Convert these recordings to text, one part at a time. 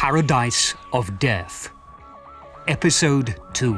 Paradise of Death, Episode 2.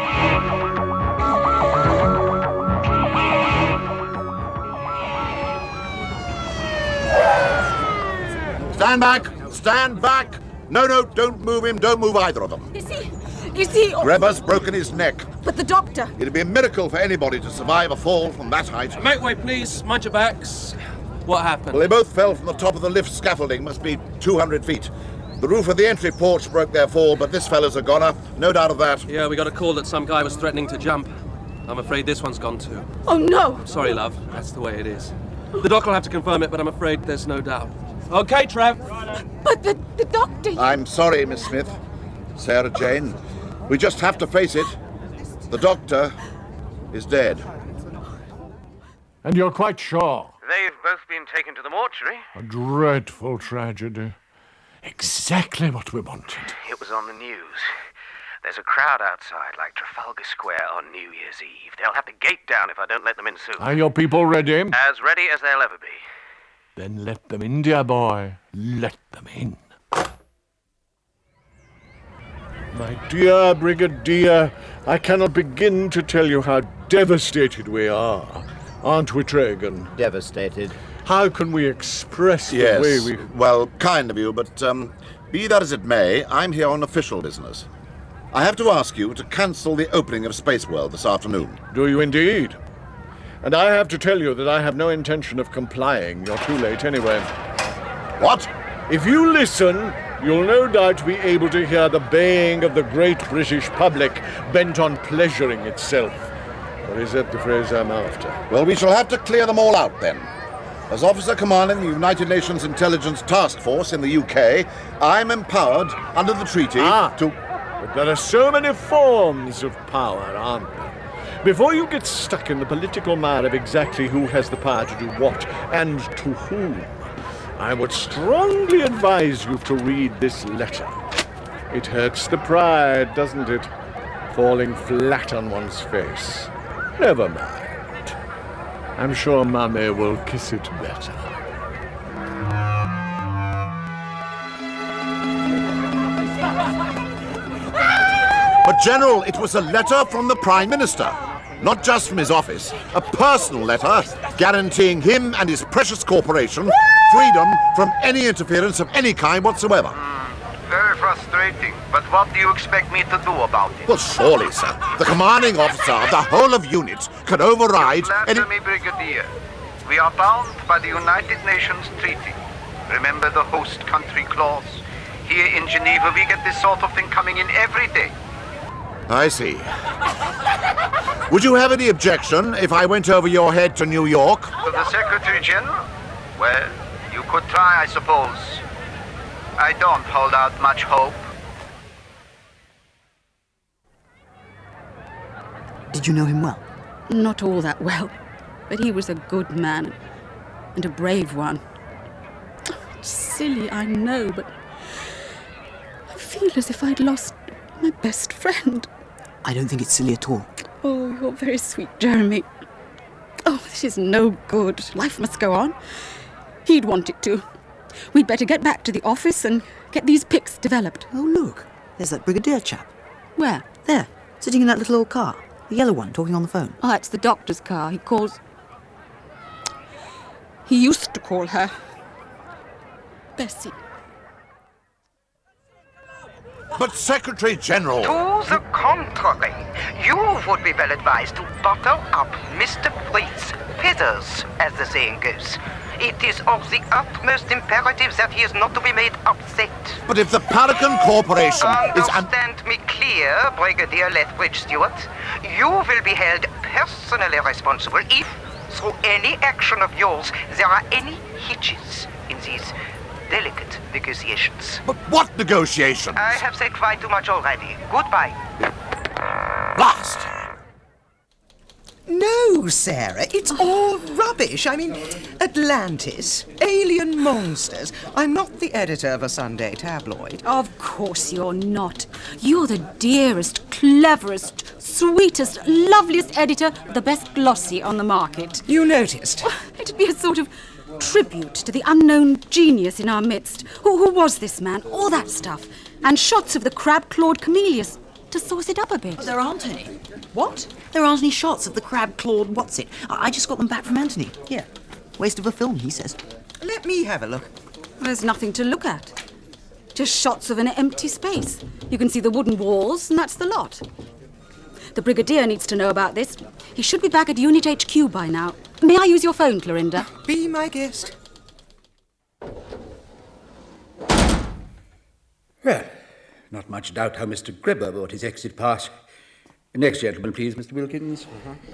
Stand back! Stand back! No, don't move him. Don't move either of them. Is he... Grebber's broken his neck. But the doctor... It'd be a miracle for anybody to survive a fall from that height. Make way, please. Mind your backs. What happened? Well, they both fell from the top of the lift scaffolding. Must be 200 feet. The roof of the entry porch broke their fall, but this fellow's a goner. No doubt of that. Yeah, we got a call that some guy was threatening to jump. I'm afraid this one's gone too. Oh, no! Sorry, love. That's the way it is. The doc will have to confirm it, but I'm afraid there's no doubt. Okay, Trev. But the doctor... I'm sorry, Miss Smith. Sarah Jane. We just have to face it. The doctor is dead. And you're quite sure? They've both been taken to the mortuary. A dreadful tragedy. Exactly what we wanted. It was on the news. There's a crowd outside, like Trafalgar Square on New Year's Eve. They'll have the gate down if I don't let them in soon. Are your people ready? As ready as they'll ever be. Then let them in, dear boy. Let them in. My dear Brigadier, I cannot begin to tell you how devastated we are. Aren't we, Tragan? Devastated. How can we express the way we... Well, kind of you, but be that as it may, I'm here on official business. I have to ask you to cancel the opening of Space World this afternoon. Do you indeed? And I have to tell you that I have no intention of complying. You're too late anyway. What? If you listen, you'll no doubt be able to hear the baying of the great British public bent on pleasuring itself. Or is that the phrase I'm after? Well, we shall have to clear them all out then. As officer commanding the United Nations Intelligence Task Force in the UK, I'm empowered under the treaty to... But there are so many forms of power, aren't there? Before you get stuck in the political mire of exactly who has the power to do what and to whom, I would strongly advise you to read this letter. It hurts the pride, doesn't it? Falling flat on one's face. Never mind. I'm sure Mummy will kiss it better. But, General, it was a letter from the Prime Minister. Not just from his office. A personal letter guaranteeing him and his precious corporation freedom from any interference of any kind whatsoever. Very frustrating. But what do you expect me to do about it? Well, surely, sir, the commanding officer of the whole of UNIT could override any... Answer me, Brigadier. We are bound by the United Nations Treaty. Remember the host country clause? Here in Geneva, we get this sort of thing coming in every day. I see. Would you have any objection if I went over your head to New York? To the Secretary General? Well, you could try, I suppose. I don't hold out much hope. Did you know him well? Not all that well, but he was a good man and a brave one. It's silly, I know, but I feel as if I'd lost my best friend. I don't think it's silly at all. Oh, you're very sweet, Jeremy. Oh, this is no good. Life must go on. He'd want it to. We'd better get back to the office and get these pics developed. Oh, look. There's that Brigadier chap. Where? There, sitting in that little old car. The yellow one, talking on the phone. Oh, it's the doctor's car. He used to call her Bessie. But, Secretary General... To the contrary, you would be well advised to butter up Mr. Freight's feathers, as the saying goes. It is of the utmost imperative that he is not to be made upset. But if the Paragon Corporation is... Understand me clear, Brigadier Lethbridge Stewart. You will be held personally responsible if, through any action of yours, there are any hitches in these delicate negotiations. But what negotiations? I have said quite too much already. Goodbye. Blast! No, Sarah, it's all rubbish. I mean, Atlantis, alien monsters. I'm not the editor of a Sunday tabloid. Of course you're not. You're the dearest, cleverest, sweetest, loveliest editor of the best glossy on the market. You noticed? It'd be a sort of tribute to the unknown genius in our midst. Who was this man? All that stuff. And shots of the crab-clawed camellias to sauce it up a bit. But there aren't any. What? There aren't any shots of the crab-clawed what's-it. I just got them back from Anthony. Here. Waste of a film, he says. Let me have a look. There's nothing to look at. Just shots of an empty space. You can see the wooden walls, and that's the lot. The Brigadier needs to know about this. He should be back at Unit HQ by now. May I use your phone, Clorinda? Be my guest. Well, not much doubt how Mr. Gribber brought his exit pass. Next gentleman, please, Mr. Wilkins.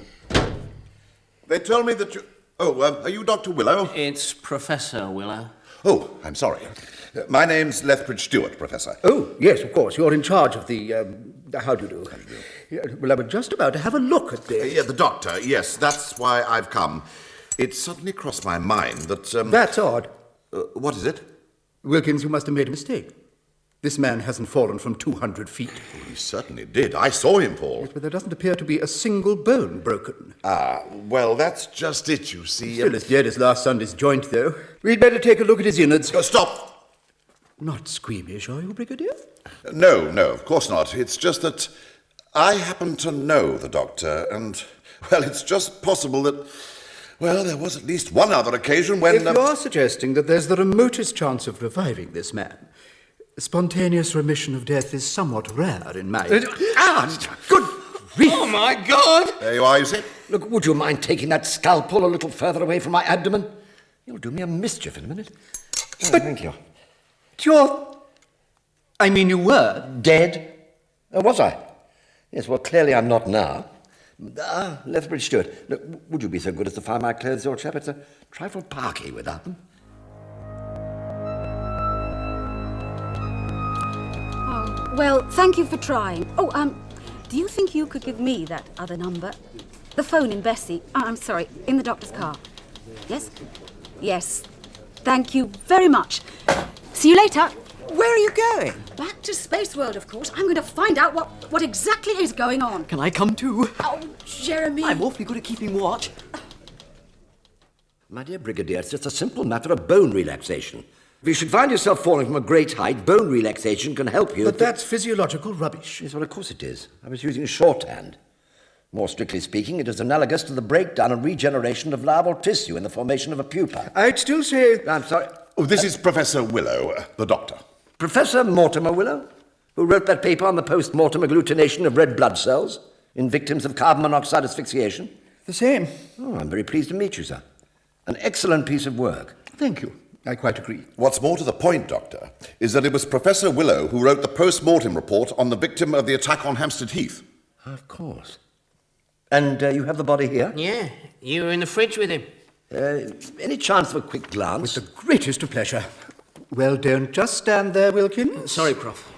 They tell me that you... Oh, are you Dr. Willow? It's Professor Willow. Oh, I'm sorry. My name's Lethbridge Stewart, Professor. Oh, yes, of course. You're in charge of the... how do you do? Well, I was just about to have a look at this. Yeah, the doctor, yes, that's why I've come. It suddenly crossed my mind that... That's odd. What is it? Wilkins, you must have made a mistake. This man hasn't fallen from 200 feet. He certainly did. I saw him fall. Yes, but there doesn't appear to be a single bone broken. Ah, well, that's just it, you see. Still as dead as last Sunday's joint, though. We'd better take a look at his innards. Stop! Not squeamish, are you, Brigadier? No, of course not. It's just that I happen to know the doctor, and, well, it's just possible that... Well, there was at least one other occasion when... If you're suggesting that there's the remotest chance of reviving this man, spontaneous remission of death is somewhat rare in my... Good grief! Oh, my God! There you are, you see. Look, would you mind taking that scalpel a little further away from my abdomen? You'll do me a mischief in a minute. But thank you. You were... Dead? Oh, was I? Yes, well, clearly I'm not now. Lethbridge Stewart, look, would you be so good as to find my clothes, old chap? It's a trifle parky without them. Oh, well, thank you for trying. Oh, do you think you could give me that other number? The phone in Bessie. I'm sorry, in the doctor's car. Yes? Yes. Thank you very much. See you later. Where are you going? Back to Space World, of course. I'm going to find out what exactly is going on. Can I come too? Oh, Jeremy. I'm awfully good at keeping watch. My dear Brigadier, it's just a simple matter of bone relaxation. If you should find yourself falling from a great height, bone relaxation can help you. But that's physiological rubbish. Yes, well, of course it is. I was using shorthand. More strictly speaking, it is analogous to the breakdown and regeneration of larval tissue in the formation of a pupa. I'd still say... I'm sorry. Oh, this is Professor Willow, the doctor. Professor Mortimer Willow, who wrote that paper on the post-mortem agglutination of red blood cells in victims of carbon monoxide asphyxiation. The same. Oh, I'm very pleased to meet you, sir. An excellent piece of work. Thank you. I quite agree. What's more to the point, Doctor, is that it was Professor Willow who wrote the post-mortem report on the victim of the attack on Hampstead Heath. Of course. And you have the body here? Yeah, you were in the fridge with him. Any chance of a quick glance? With the greatest of pleasure. Well, don't just stand there, Wilkins. Sorry, Prof.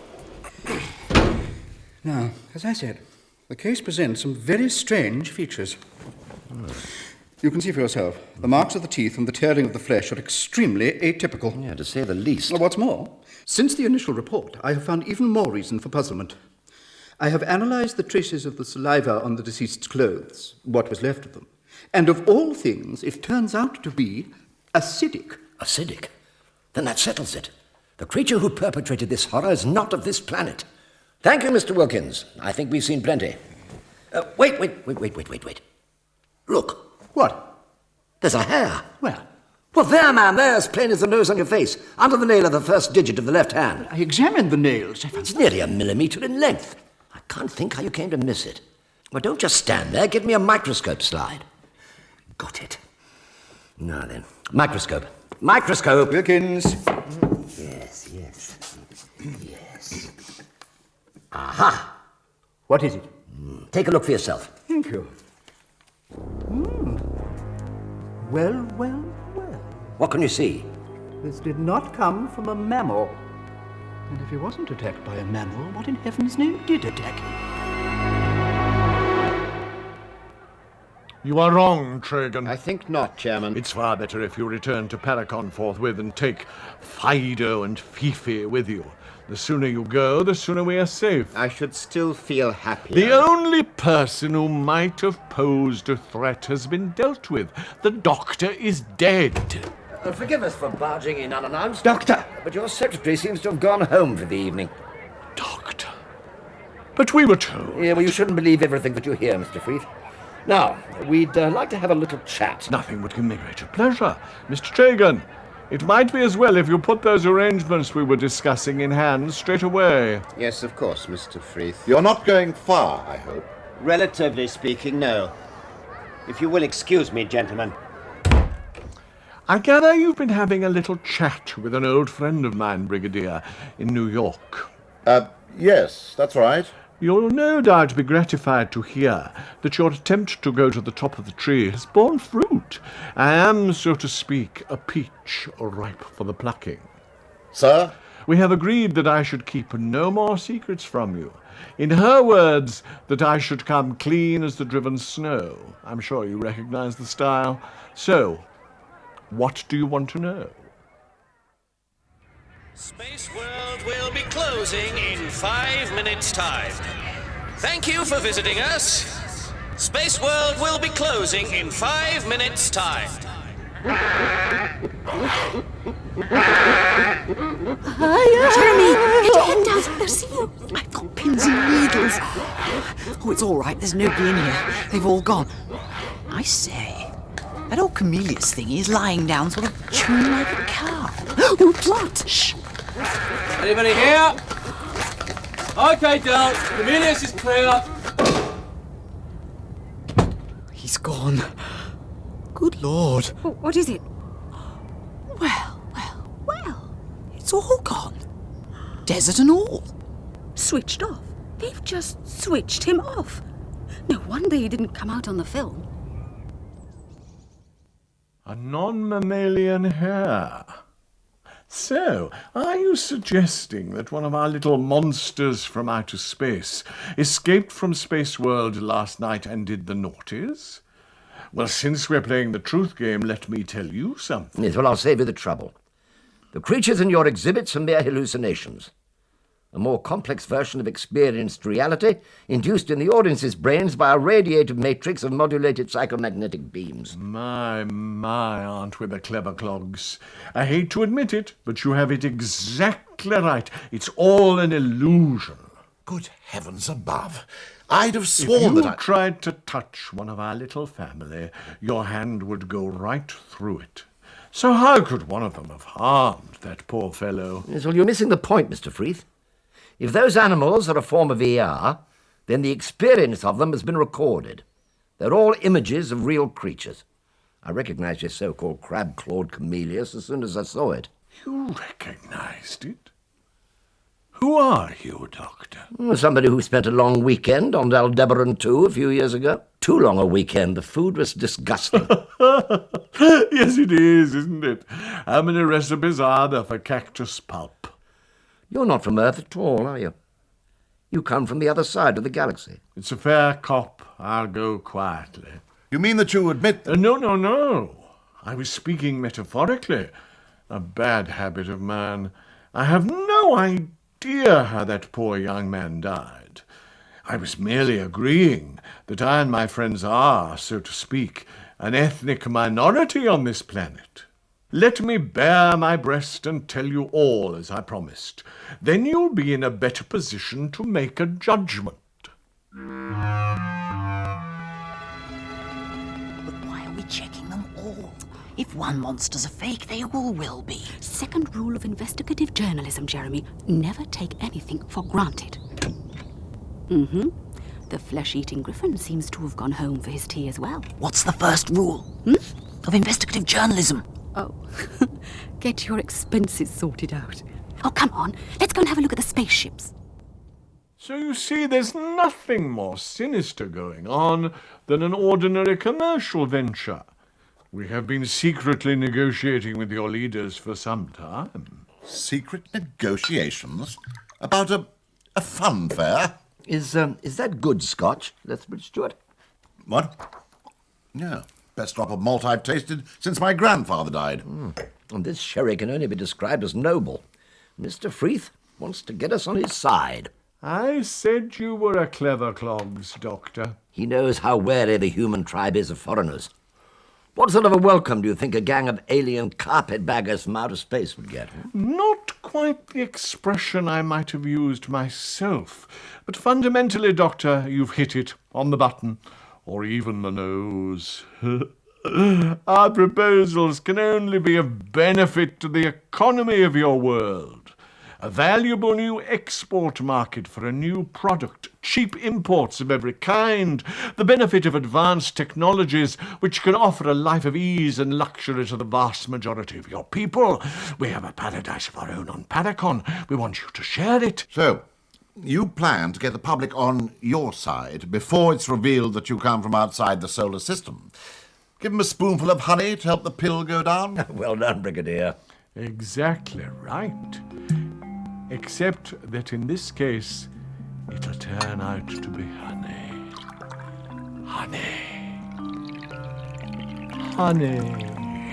Now, as I said, the case presents some very strange features. You can see for yourself. The marks of the teeth and the tearing of the flesh are extremely atypical. Yeah, to say the least. What's more, since the initial report, I have found even more reason for puzzlement. I have analysed the traces of the saliva on the deceased's clothes, what was left of them. And of all things, it turns out to be acidic. Acidic? Then that settles it. The creature who perpetrated this horror is not of this planet. Thank you, Mr. Wilkins. I think we've seen plenty. Wait. Look. What? There's a hair. Where? Well, there, man, there, as plain as the nose on your face, under the nail of the first digit of the left hand. I examined the nails. It's nearly a millimetre in length. I can't think how you came to miss it. Well, don't just stand there. Give me a microscope slide. Got it. Now then, microscope. Microscope. Wilkins. Yes. Aha. What is it? Take a look for yourself. Thank you. Well. What can you see? This did not come from a mammal. And if he wasn't attacked by a mammal, what in heaven's name did attack him? You are wrong, Tragan. I think not, Chairman. It's far better if you return to Paracon forthwith and take Fido and Fifi with you. The sooner you go, the sooner we are safe. I should still feel happier. The only person who might have posed a threat has been dealt with. The doctor is dead. Forgive us for barging in unannounced. Doctor! But your secretary seems to have gone home for the evening. Doctor? But we were told. Yeah, well, you shouldn't believe everything that you hear, Mr. Freeth. Now, we'd like to have a little chat. Nothing would give me greater pleasure. Mr. Tragan, it might be as well if you put those arrangements we were discussing in hand straight away. Yes, of course, Mr. Freeth. You're not going far, I hope. Relatively speaking, no. If you will excuse me, gentlemen. I gather you've been having a little chat with an old friend of mine, Brigadier, in New York. Yes, that's right. You'll no doubt be gratified to hear that your attempt to go to the top of the tree has borne fruit. I am, so to speak, a peach ripe for the plucking. Sir? We have agreed that I should keep no more secrets from you. In her words, that I should come clean as the driven snow. I'm sure you recognize the style. So, what do you want to know? Space World will be closing in 5 minutes' time. Thank you for visiting us. Space World will be closing in 5 minutes' time. Jeremy, get your head down. They'll see you. I've got pins and needles. Oh, it's all right. There's nobody in here. They've all gone. I say, that old Camelius thing is lying down sort of chewing like a cow. No plot. Shh. Anybody here? Okay, Del. Camelius is clear. He's gone. Good Lord. What is it? Well. It's all gone. Desert and all. Switched off. They've just switched him off. No wonder he didn't come out on the film. A non-mammalian hair. So, are you suggesting that one of our little monsters from outer space escaped from Space World last night and did the naughties? Well, since we're playing the truth game, let me tell you something. Yes, well, I'll save you the trouble. The creatures in your exhibits are mere hallucinations. A more complex version of experienced reality, induced in the audience's brains by a radiative matrix of modulated psychomagnetic beams. My, aren't we the clever clogs? I hate to admit it, but you have it exactly right. It's all an illusion. Good heavens above. I'd have sworn if that you tried to touch one of our little family, your hand would go right through it. So how could one of them have harmed that poor fellow? Yes, well, you're missing the point, Mr. Freeth. If those animals are a form of ER, then the experience of them has been recorded. They're all images of real creatures. I recognized your so-called crab-clawed Camelius as soon as I saw it. You recognized it? Who are you, Doctor? Somebody who spent a long weekend on Aldebaran 2 a few years ago. Too long a weekend. The food was disgusting. Yes, it is, isn't it? How many recipes are there for cactus pulp? You're not from Earth at all, are you? You come from the other side of the galaxy. It's a fair cop. I'll go quietly. You mean that you admit... No. I was speaking metaphorically. A bad habit of mine. I have no idea how that poor young man died. I was merely agreeing that I and my friends are, so to speak, an ethnic minority on this planet. Let me bare my breast and tell you all, as I promised. Then you'll be in a better position to make a judgment. But why are we checking them all? If one monster's a fake, they all will be. Second rule of investigative journalism, Jeremy. Never take anything for granted. The flesh-eating griffin seems to have gone home for his tea as well. What's the first rule? Of investigative journalism? Oh, get your expenses sorted out. Oh, come on. Let's go and have a look at the spaceships. So you see, there's nothing more sinister going on than an ordinary commercial venture. We have been secretly negotiating with your leaders for some time. Secret negotiations? About a fun fair? Is that good Scotch, Lethbridge Stewart? What? Yeah. Best drop of malt I've tasted since my grandfather died. And this sherry can only be described as noble. Mr. Freeth wants to get us on his side. I said you were a clever clogs, Doctor. He knows how wary the human tribe is of foreigners. What sort of a welcome do you think a gang of alien carpetbaggers from outer space would get? Not quite the expression I might have used myself, but fundamentally, Doctor, you've hit it on the button, or even the nose. Our proposals can only be of benefit to the economy of your world. A valuable new export market for a new product, cheap imports of every kind, the benefit of advanced technologies which can offer a life of ease and luxury to the vast majority of your people. We have a paradise of our own on Paracon. We want you to share it. So, you plan to get the public on your side before it's revealed that you come from outside the solar system. Give them a spoonful of honey to help the pill go down. Well done, Brigadier. Exactly right. Except that in this case, it'll turn out to be honey. Honey. Honey.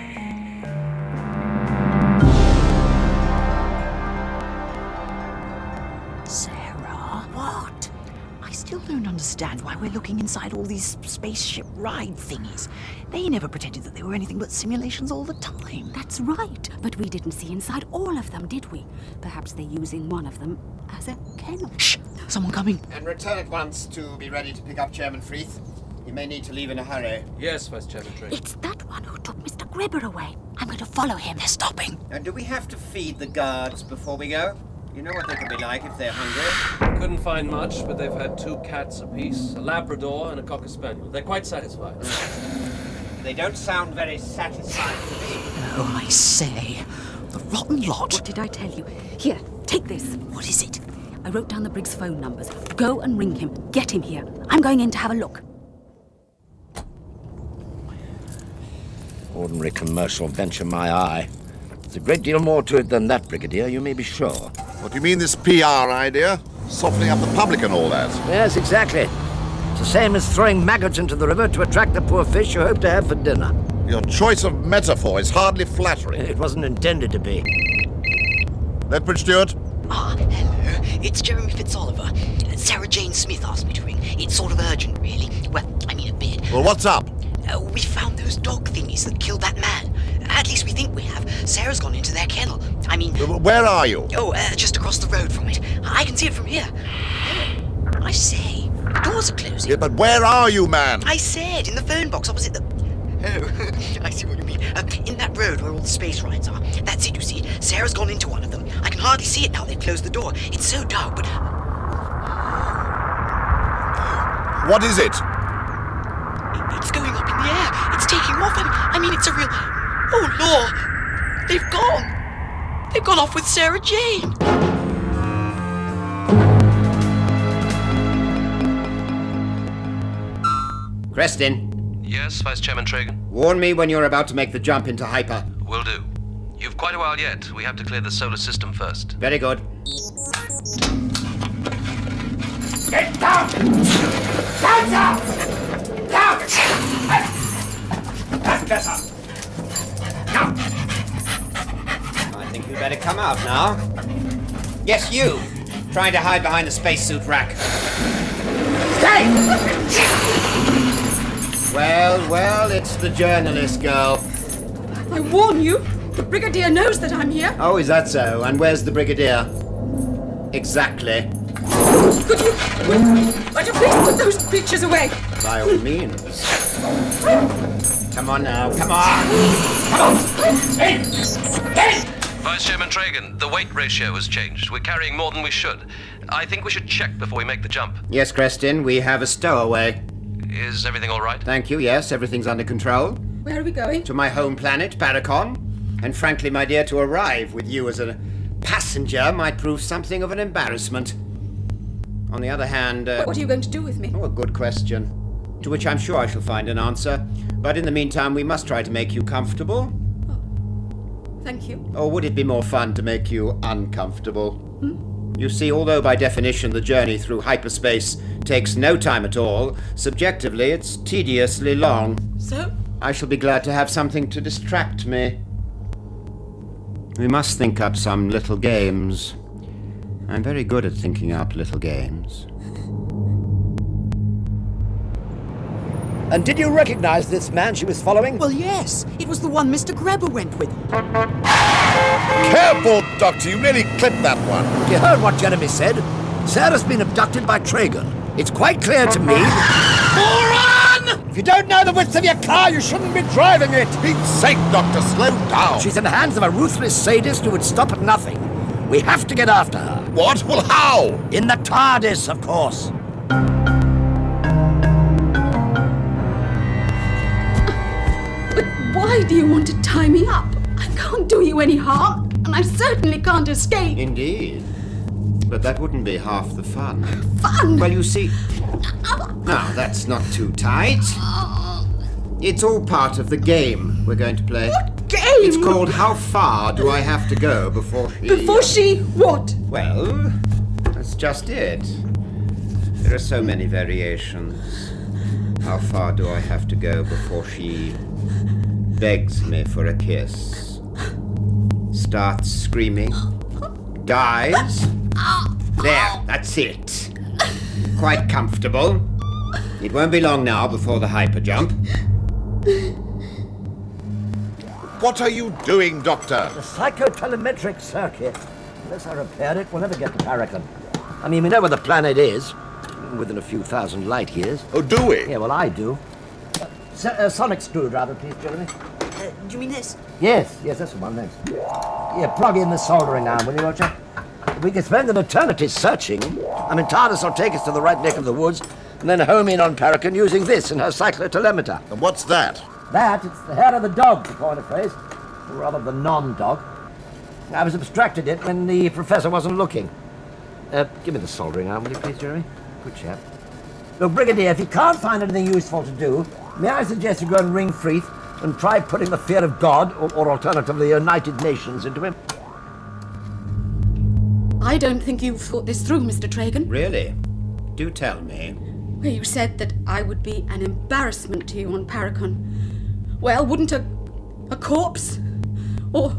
Sarah, what? I still don't understand why we're looking inside all these spaceship ride thingies. They never pretended that they were anything but simulations all the time. That's right, but we didn't see inside all of them, did we? Perhaps they're using one of them as a kennel. Shh! Someone coming. And return at once to be ready to pick up Chairman Freeth. You may need to leave in a hurry. Yes, Vice Chairman Trigg. It's that one who took Mr. Gribber away. I'm going to follow him. They're stopping. And do we have to feed the guards before we go? You know what they can be like if they're hungry. Couldn't find much, but they've had 2 cats apiece, a Labrador and a Cocker Spaniel. They're quite satisfied. They don't sound very satisfied to me. Oh, I say. The rotten lot. What did I tell you? Here, take this. What is it? I wrote down the Briggs phone numbers. Go and ring him. Get him here. I'm going in to have a look. Ordinary commercial venture, my eye. There's a great deal more to it than that, Brigadier, you may be sure. What do you mean, this PR idea? Softening up the public and all that? Yes, exactly. It's the same as throwing maggots into the river to attract the poor fish you hope to have for dinner. Your choice of metaphor is hardly flattering. It wasn't intended to be. Lethbridge Stewart? Ah, hello. It's Jeremy Fitzoliver. Sarah Jane Smith asked me to ring. It's sort of urgent, really. Well, I mean a bit. Well, what's up? We found those dog thingies that killed that man. At least we think we have. Sarah's gone into their kennel. I mean... Where are you? Oh, just across the road from it. I can see it from here. I say, the doors are closing. Yeah, but where are you, man? I said, in the phone box opposite the... Oh, I see what you mean. In that road where all the space rides are. That's it, you see. Sarah's gone into one of them. I can hardly see it now they've closed the door. It's so dark, but... What is it? It's going up in the air. It's taking off. I mean, it's a real... Oh, Lord! They've gone! They've gone off with Sarah Jane! Creston. Yes, Vice Chairman Tragan? Warn me when you're about to make the jump into hyper. Will do. You've quite a while yet. We have to clear the solar system first. Very good. Get down! Down, down! Down! That's better. Now! I think we better come out now. Yes, you! Trying to hide behind the spacesuit rack. Stay! Well, it's the journalist girl. I warn you, the Brigadier knows that I'm here. Oh, is that so? And where's the Brigadier? Exactly. Would you please put those creatures away? By all means. Come on now, come on! Come on! In! Vice Chairman Tragan, the weight ratio has changed. We're carrying more than we should. I think we should check before we make the jump. Yes, Creston, we have a stowaway. Is everything all right? Thank you, yes, everything's under control. Where are we going? To my home planet, Paracon. And frankly, my dear, to arrive with you as a passenger might prove something of an embarrassment. On the other hand... What are you going to do with me? Oh, a good question. To which I'm sure I shall find an answer. But in the meantime, we must try to make you comfortable. Oh, thank you. Or would it be more fun to make you uncomfortable? You see, although by definition the journey through hyperspace takes no time at all, subjectively it's tediously long. So? I shall be glad to have something to distract me. We must think up some little games. I'm very good at thinking up little games. And did you recognize this man she was following? Well, yes. It was the one Mr. Grebber went with. Careful, Doctor, you nearly clipped that one. You heard what Jeremy said. Sarah's been abducted by Traeger. It's quite clear to me... Moron! If you don't know the width of your car, you shouldn't be driving it. Pete's sake, Doctor, slow down. She's in the hands of a ruthless sadist who would stop at nothing. We have to get after her. What? Well, how? In the TARDIS, of course. But why do you want to tie me up? I can't do you any harm, and I certainly can't escape. Indeed. But that wouldn't be half the fun. Fun? Well, you see... Now, that's not too tight. It's all part of the game we're going to play. What game? It's called How Far Do I Have to Go Before She... Before she what? Well, that's just it. There are so many variations. How far do I have to go before she begs me for a kiss? Starts screaming. Dies. There, that's it. Quite comfortable. It won't be long now before the hyper jump. What are you doing, Doctor? The psychotelemetric circuit. Unless I repair it, we'll never get to Paragon. I mean, we know where the planet is. Within a few thousand light years. Oh, do we? Yeah, well, I do. Sonic screwdriver, please, Jeremy. Do you mean this? Yes, that's the one, thanks. Yeah, plug in the soldering arm, will you, Roger? We could spend an eternity searching. I mean, TARDIS will take us to the right neck of the woods, and then home in on Paragon using this in her cyclotelemeter. And what's that? It's the hair of the dog, to coin a phrase. Or rather, the non-dog. I was abstracted it when the professor wasn't looking. Give me the soldering arm, will you please, Jeremy? Good chap. Look, Brigadier, if you can't find anything useful to do, may I suggest you go and ring Freeth and try putting the fear of God, or alternatively the United Nations, into him? I don't think you've thought this through, Mr. Traegan. Really? Do tell me. Well, you said that I would be an embarrassment to you on Paragon. Well, wouldn't a corpse? Or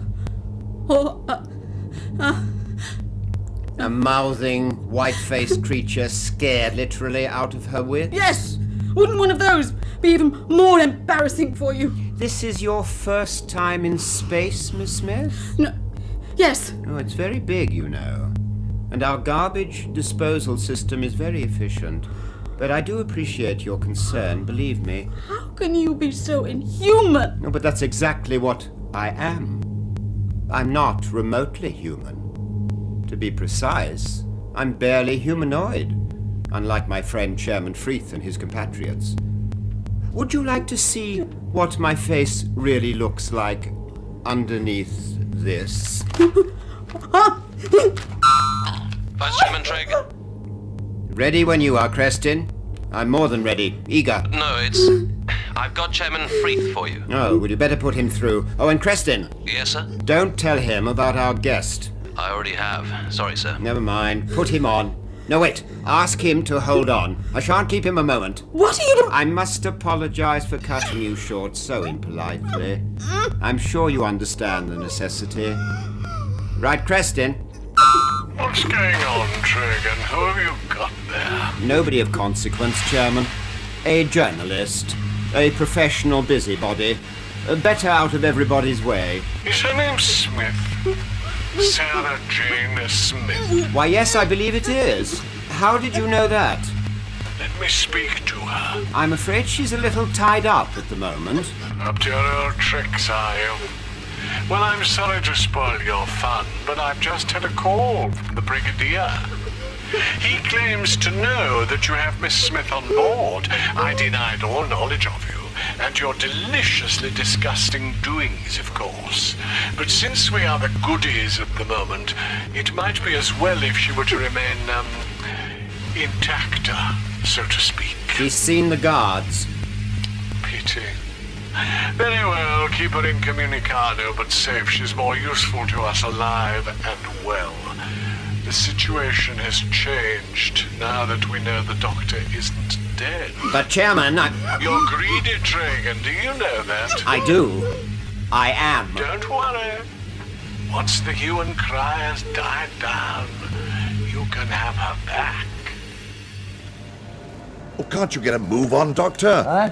a mouthing, white-faced creature scared literally out of her wits? Yes! Wouldn't one of those be even more embarrassing for you? This is your first time in space, Miss Smith? No. Yes. Oh, it's very big, you know. And our garbage disposal system is very efficient. But I do appreciate your concern, believe me. How can you be so inhuman? No, but that's exactly what I am. I'm not remotely human. To be precise, I'm barely humanoid, unlike my friend Chairman Freeth and his compatriots. Would you like to see what my face really looks like underneath this? Vice Chairman Traeger. Ready when you are, Crestin. I'm more than ready. Eager. No, it's... I've got Chairman Freeth for you. Oh, well, you better put him through. Oh, and Crestin. Yes, sir? Don't tell him about our guest. I already have. Sorry, sir. Never mind. Put him on. No, wait. Ask him to hold on. I shan't keep him a moment. What are you doing? I must apologize for cutting you short so impolitely. I'm sure you understand the necessity. Right, Crestin? What's going on, Traegan? Who have you got there? Nobody of consequence, Chairman. A journalist. A professional busybody. Better out of everybody's way. Is her name Smith? Sarah Jane Smith? Why, yes, I believe it is. How did you know that? Let me speak to her. I'm afraid she's a little tied up at the moment. Up to your old tricks, are you? Well, I'm sorry to spoil your fun, but I've just had a call from the Brigadier. He claims to know that you have Miss Smith on board. I denied all knowledge of you, and your deliciously disgusting doings, of course. But since we are the goodies at the moment, it might be as well if she were to remain, intacta, so to speak. She's seen the guards. Pity. Very well, keep her incommunicado, but safe. She's more useful to us alive and well. The situation has changed now that we know the Doctor isn't dead. But, Chairman, You're greedy, Traegan. Do you know that? I do. I am. Don't worry. Once the hue and cry has died down, you can have her back. Oh, can't you get a move on, Doctor? Huh?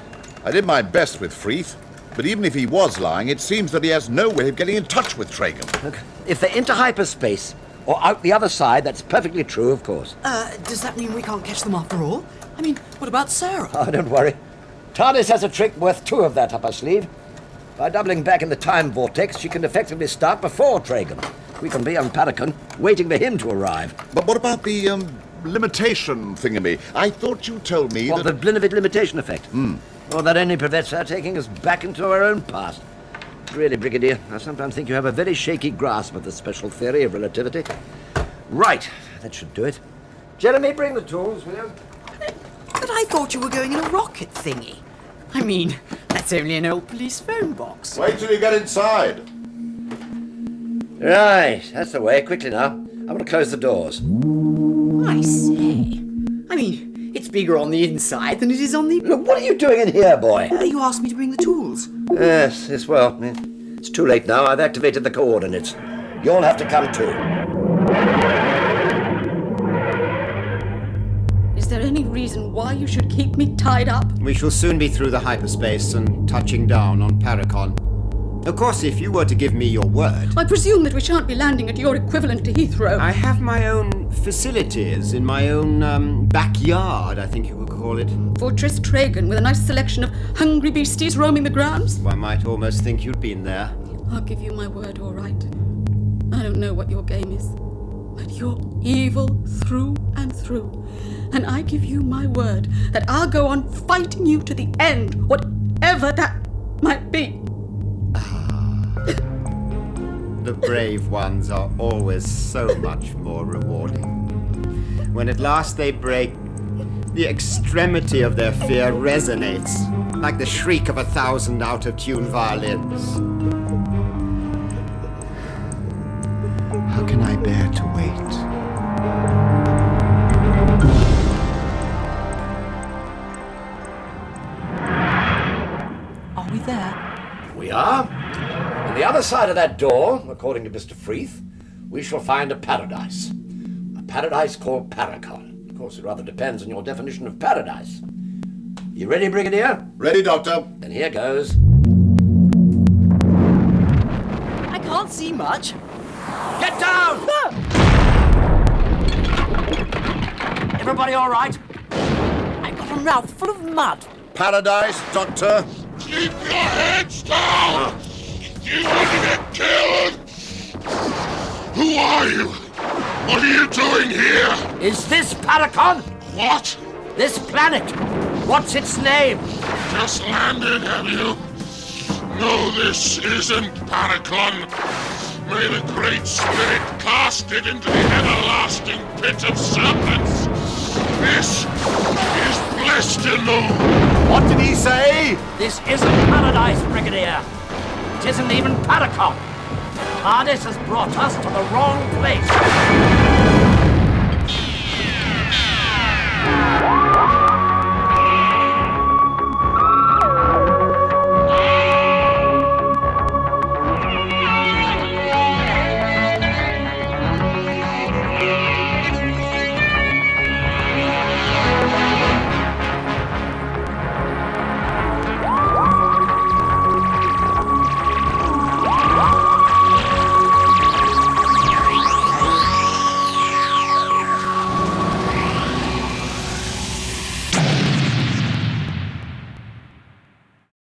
I did my best with Freeth, but even if he was lying, it seems that he has no way of getting in touch with Tragan. Look, if they're into hyperspace, or out the other side, that's perfectly true, of course. Does that mean we can't catch them after all? I mean, what about Sarah? Oh, don't worry. TARDIS has a trick worth 2 of that up her sleeve. By doubling back in the time vortex, she can effectively start before Tragan. We can be on Paracon, waiting for him to arrive. But what about the, limitation thingamy? I thought you told me that... the Blinovit limitation effect? Well, that only prevents her taking us back into our own past. Really, Brigadier, I sometimes think you have a very shaky grasp of the special theory of relativity. Right, that should do it. Jeremy, bring the tools, will you? But I thought you were going in a rocket thingy. I mean, that's only an old police phone box. Wait till you get inside. Right, that's the way. Quickly now. I'm going to close the doors. I say. I mean, it's bigger on the inside than it is on the... Look, what are you doing in here, boy? You asked me to bring the tools. Yes, well, it's too late now. I've activated the coordinates. You'll have to come too. Is there any reason why you should keep me tied up? We shall soon be through the hyperspace and touching down on Paracon. Of course, if you were to give me your word... I presume that we shan't be landing at your equivalent to Heathrow. I have my own facilities in my own backyard, I think you would call it. Fortress Tragan, with a nice selection of hungry beasties roaming the grounds. I might almost think you'd been there. I'll give you my word, all right. I don't know what your game is, but you're evil through and through. And I give you my word that I'll go on fighting you to the end, whatever that might be. The brave ones are always so much more rewarding. When at last they break, the extremity of their fear resonates, like the shriek of 1,000 out-of-tune violins. How can I bear to wait? Are we there? We are. On the other side of that door, according to Mr. Freeth, we shall find a paradise. A paradise called Paracon. Of course, it rather depends on your definition of paradise. You ready, Brigadier? Ready, Doctor. Then here goes. I can't see much. Get down! Everybody all right? I've got a mouthful of mud. Paradise, Doctor. Keep your heads down! You want to get killed? Who are you? What are you doing here? Is this Paracon? What? This planet. What's its name? Just landed, have you? No, this isn't Paracon. May the Great Spirit cast it into the everlasting pit of serpents. This is Blestinum. What did he say? This isn't paradise, Brigadier. It isn't even Paracon. TARDIS has brought us to the wrong place.